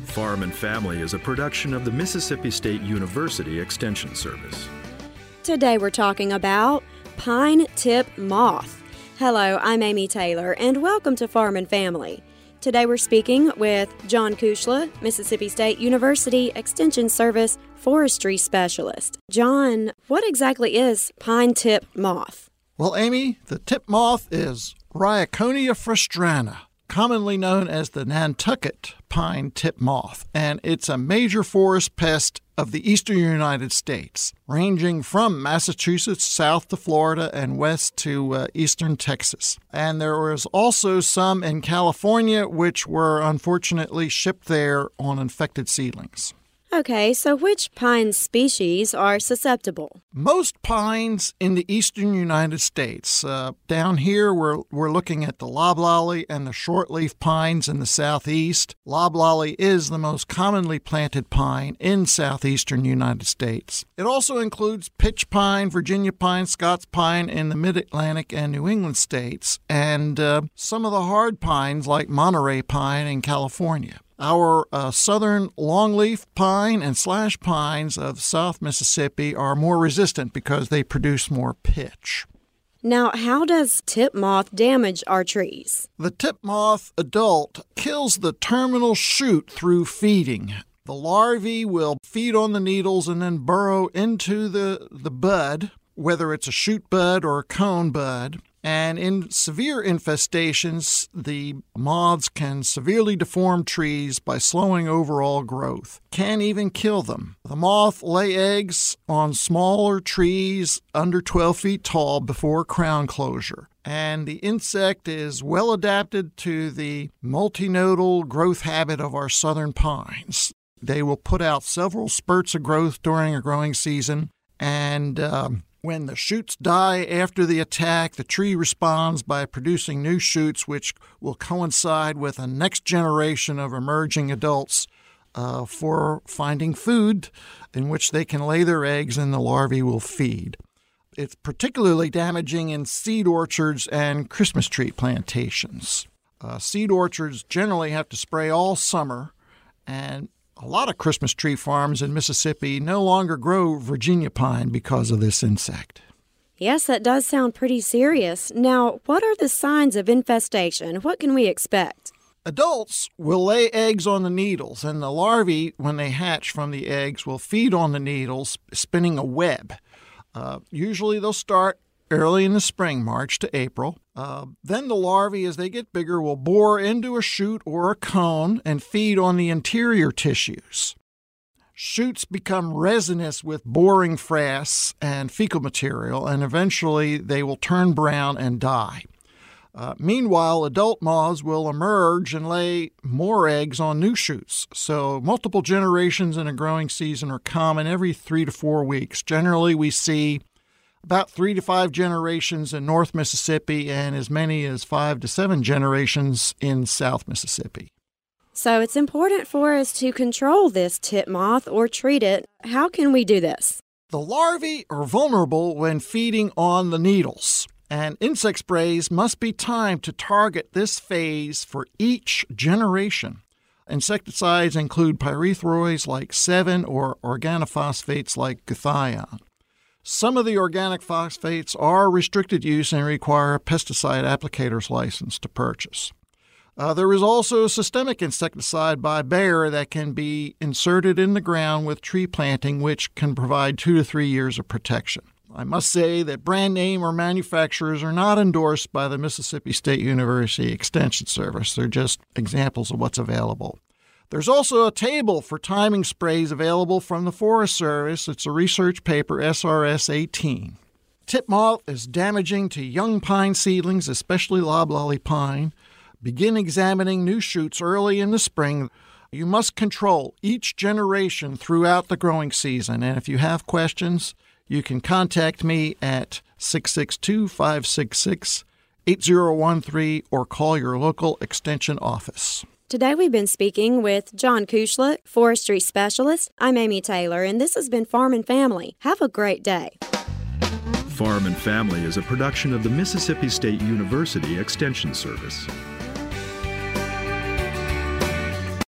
Farm and Family is a production of the Mississippi State University Extension Service. Today we're talking about pine tip moth. Hello, I'm Amy Taylor, and welcome to Farm and Family. Today we're speaking with John Kuchla, Mississippi State University Extension Service Forestry Specialist. John, what exactly is pine tip moth? Well, Amy, the tip moth is Rhyoconia frustrana, commonly known as the Nantucket pine tip moth, and it's a major forest pest of the eastern United States, ranging from Massachusetts south to Florida and west to eastern Texas. And there was also some in California, which were unfortunately shipped there on infected seedlings. Okay, so which pine species are susceptible? Most pines in the eastern United States. Down here, we're looking at the loblolly and the shortleaf pines in the southeast. Loblolly is the most commonly planted pine in southeastern United States. It also includes pitch pine, Virginia pine, Scots pine in the mid-Atlantic and New England states, and some of the hard pines like Monterey pine in California. Our southern longleaf pine and slash pines of South Mississippi are more resistant because they produce more pitch. Now, how does tip moth damage our trees? The tip moth adult kills the terminal shoot through feeding. The larvae will feed on the needles and then burrow into the bud, whether it's a shoot bud or a cone bud. And in severe infestations, the moths can severely deform trees by slowing overall growth, can even kill them. The moth lay eggs on smaller trees under 12 feet tall before crown closure. And the insect is well adapted to the multinodal growth habit of our southern pines. They will put out several spurts of growth during a growing season, and when the shoots die after the attack, the tree responds by producing new shoots, which will coincide with a next generation of emerging adults for finding food in which they can lay their eggs and the larvae will feed. It's particularly damaging in seed orchards and Christmas tree plantations. Seed orchards generally have to spray all summer, and a lot of Christmas tree farms in Mississippi no longer grow Virginia pine because of this insect. Yes, that does sound pretty serious. Now, what are the signs of infestation? What can we expect? Adults will lay eggs on the needles, and the larvae, when they hatch from the eggs, will feed on the needles, spinning a web. Usually they'll start early in the spring, March to April. Then the larvae, as they get bigger, will bore into a shoot or a cone and feed on the interior tissues. Shoots become resinous with boring frass and fecal material, and eventually they will turn brown and die. Meanwhile, adult moths will emerge and lay more eggs on new shoots. So multiple generations in a growing season are common every 3 to 4 weeks. Generally, we see about 3 to 5 generations in North Mississippi and as many as 5 to 7 generations in South Mississippi. So it's important for us to control this tip moth or treat it. How can we do this? The larvae are vulnerable when feeding on the needles, and insect sprays must be timed to target this phase for each generation. Insecticides include pyrethroids like Sevin or organophosphates like glutathione. Some of the organic phosphates are restricted use and require a pesticide applicator's license to purchase. There is also a systemic insecticide by Bayer that can be inserted in the ground with tree planting, which can provide 2 to 3 years of protection. I must say that brand name or manufacturers are not endorsed by the Mississippi State University Extension Service. They're just examples of what's available. There's also a table for timing sprays available from the Forest Service. It's a research paper, SRS 18. Tip moth is damaging to young pine seedlings, especially loblolly pine. Begin examining new shoots early in the spring. You must control each generation throughout the growing season. And if you have questions, you can contact me at 662-566-8013 or call your local extension office. Today we've been speaking with John Kuchla, Forestry Specialist. I'm Amy Taylor, and this has been Farm and Family. Have a great day. Farm and Family is a production of the Mississippi State University Extension Service.